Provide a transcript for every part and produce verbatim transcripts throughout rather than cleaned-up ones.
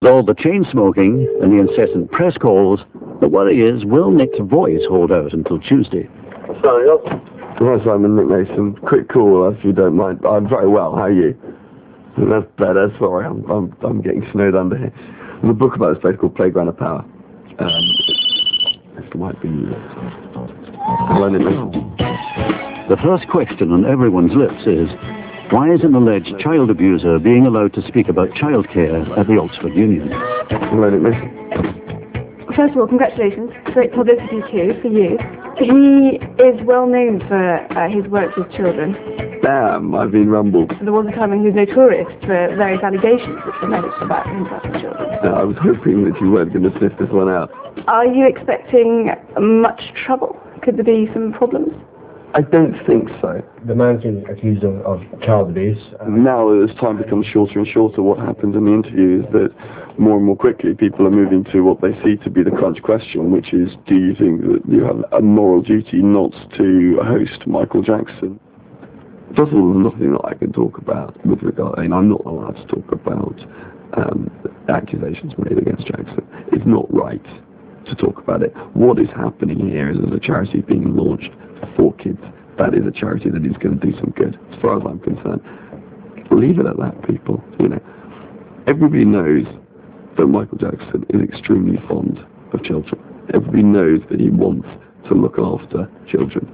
With all the chain smoking and the incessant press calls, the worry is, will Nick's voice hold out until Tuesday? Sorry, Hi Simon, Nick Mason. Quick call if you don't mind. I'm very well, how are you? That's better, sorry, I'm, I'm, I'm getting snowed under here. There's a book about this place called Playground of Power. Um, this might be... Hello, Nick Mason. The first question on everyone's lips is, why is an alleged child abuser being allowed to speak about childcare at the Oxford Union? Hello, Nick Mason. First of all, congratulations. Great publicity too for you. He is well known for uh, his work with children. Damn, I've been rumbled. There was a time when he was notorious for various allegations which were made about himself and children. Uh, I was hoping that you weren't going to sniff this one out. Are you expecting much trouble? Could there be some problems? I don't think so. The man's been accused of, of child abuse. Uh, now, as time becomes shorter and shorter, what happens in the interview is that more and more quickly people are moving to what they see to be the crunch question, which is, do you think that you have a moral duty not to host Michael Jackson? First of all, there's nothing that I can talk about with regard, I mean, I'm not allowed to talk about um, accusations made against Jackson. It's not right to talk about it. What is happening here is there's a charity being launched for kids. That is a charity that is going to do some good, as far as I'm concerned. Leave it at that, people. You know, everybody knows that Michael Jackson is extremely fond of children. Everybody knows that he wants to look after children.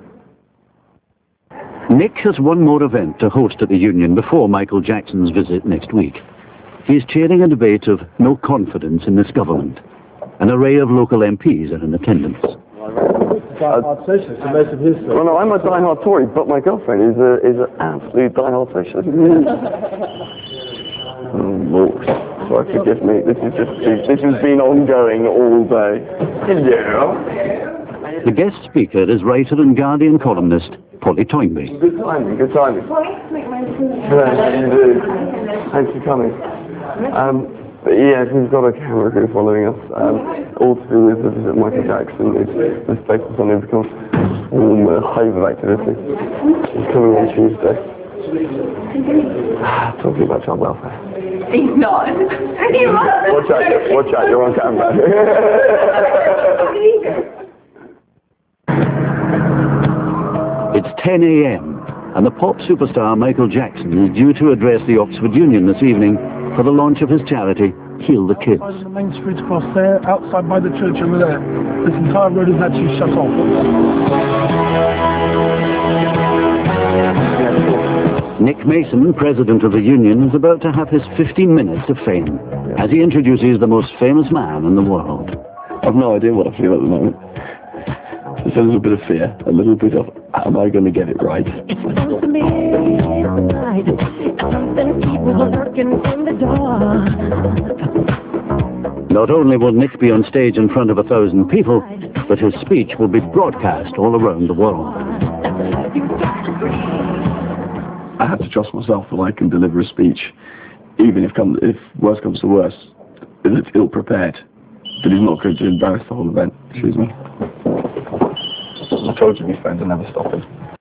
Nick has one more event to host at the Union before Michael Jackson's visit next week. He's chairing a debate of no confidence in this government. An array of local M Ps are in attendance. Die-hard socialist, and most of his... Well, no, I'm a die-hard Tory, but my girlfriend is a is an absolute die-hard socialist. Oh, Lord. Sorry, forgive me. This is just this has been ongoing all day. Hello. The guest speaker is writer and Guardian columnist Polly Toynbee. Good timing. Good timing. Hello, how do you do? Thanks for coming. Um, Yes, we've got a camera crew following us, um, all to do with the visit Michael Jackson. It's, this place has suddenly become a warm uh, hive of activity. He's coming on Tuesday. Talking about child welfare. He's not. He's not. Watch out, watch out, you're on camera. It's ten A M and the pop superstar Michael Jackson is due to address the Oxford Union this evening for the launch of his charity, Heal the Kids. The main street across there, outside by the church over there. This entire road is actually shut off. Nick Mason, president of the Union, is about to have his fifteen minutes of fame as he introduces the most famous man in the world. I've no idea what I feel at the moment. There's a little bit of fear, a little bit of, am I going to get it right? It's supposed to be right. Something people are lurking in the door. Not only will Nick be on stage in front of a thousand people, but his speech will be broadcast all around the world. I have to trust myself that I can deliver a speech, even if, come, if worse comes to worse, that it's ill-prepared, that he's not going to embarrass the whole event. Excuse me. I told you my friends are never stopping.